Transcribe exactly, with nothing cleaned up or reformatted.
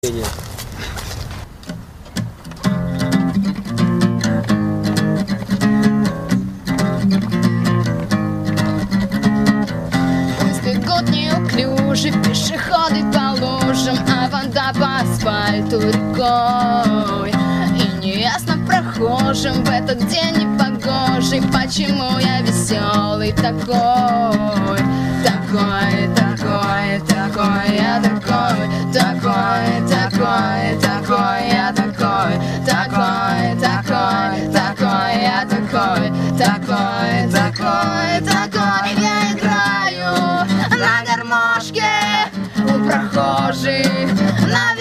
Бегут неуклюже пешеходы по лужам, а вода по асфальту рекой. И неясно прохожим в этот день непогожий, почему я веселый такой. Такой, такой, такой, я такой. Такой, такой, такой, я такой. Такой, такой, такой, я такой. Такой, такой, такой, я играю на гармошке у прохожих.